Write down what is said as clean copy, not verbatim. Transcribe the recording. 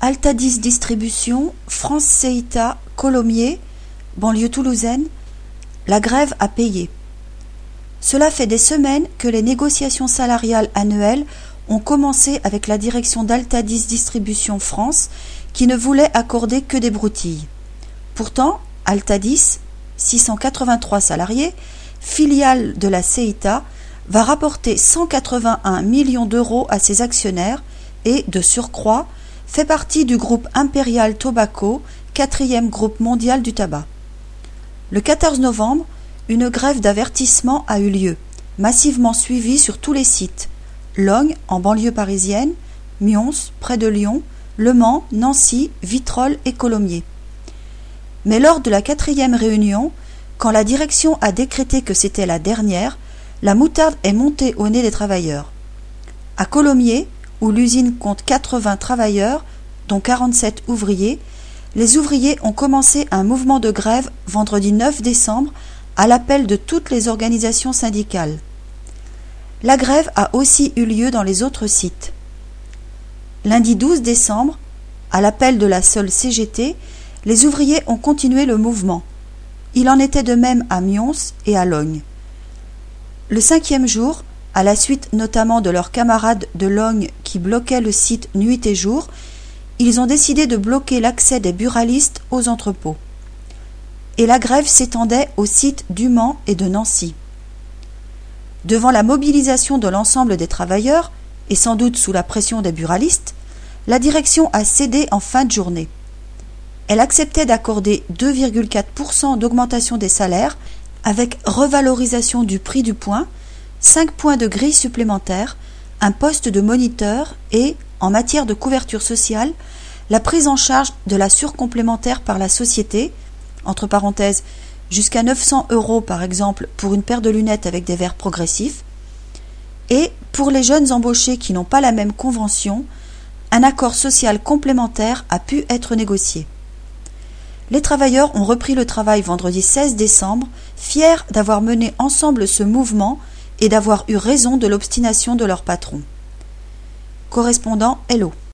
Altadis Distribution, France Ceita, Colomiers, banlieue toulousaine, la grève a payé. Cela fait des semaines que les négociations salariales annuelles ont commencé avec la direction d'Altadis Distribution France qui ne voulait accorder que des broutilles. Pourtant, Altadis, 683 salariés, filiale de la Ceita, va rapporter 181 millions d'euros à ses actionnaires et, de surcroît, fait partie du groupe Imperial Tobacco, quatrième groupe mondial du tabac. Le 14 novembre, une grève d'avertissement a eu lieu, massivement suivie sur tous les sites: Lognes, en banlieue parisienne, Mions, près de Lyon, Le Mans, Nancy, Vitrolles et Colomiers. Mais lors de la 4e réunion, quand la direction a décrété que c'était la dernière, la moutarde est montée au nez des travailleurs. À Colomiers, où l'usine compte 80 travailleurs, dont 47 ouvriers, les ouvriers ont commencé un mouvement de grève vendredi 9 décembre à l'appel de toutes les organisations syndicales. La grève a aussi eu lieu dans les autres sites. Lundi 12 décembre, à l'appel de la seule CGT, les ouvriers ont continué le mouvement. Il en était de même à Mions et à Lognes. Le 5e jour, à la suite notamment de leurs camarades de Lognes qui bloquaient le site nuit et jour, ils ont décidé de bloquer l'accès des buralistes aux entrepôts. Et la grève s'étendait aux sites du Mans et de Nancy. Devant la mobilisation de l'ensemble des travailleurs, et sans doute sous la pression des buralistes, la direction a cédé en fin de journée. Elle acceptait d'accorder 2,4% d'augmentation des salaires avec revalorisation du prix du point, 5 points de grille supplémentaires, un poste de moniteur et, en matière de couverture sociale, la prise en charge de la surcomplémentaire par la société, entre parenthèses, jusqu'à 900 € par exemple pour une paire de lunettes avec des verres progressifs, et, pour les jeunes embauchés qui n'ont pas la même convention, un accord social complémentaire a pu être négocié. Les travailleurs ont repris le travail vendredi 16 décembre, fiers d'avoir mené ensemble ce mouvement et d'avoir eu raison de l'obstination de leur patron. Correspondant Hello.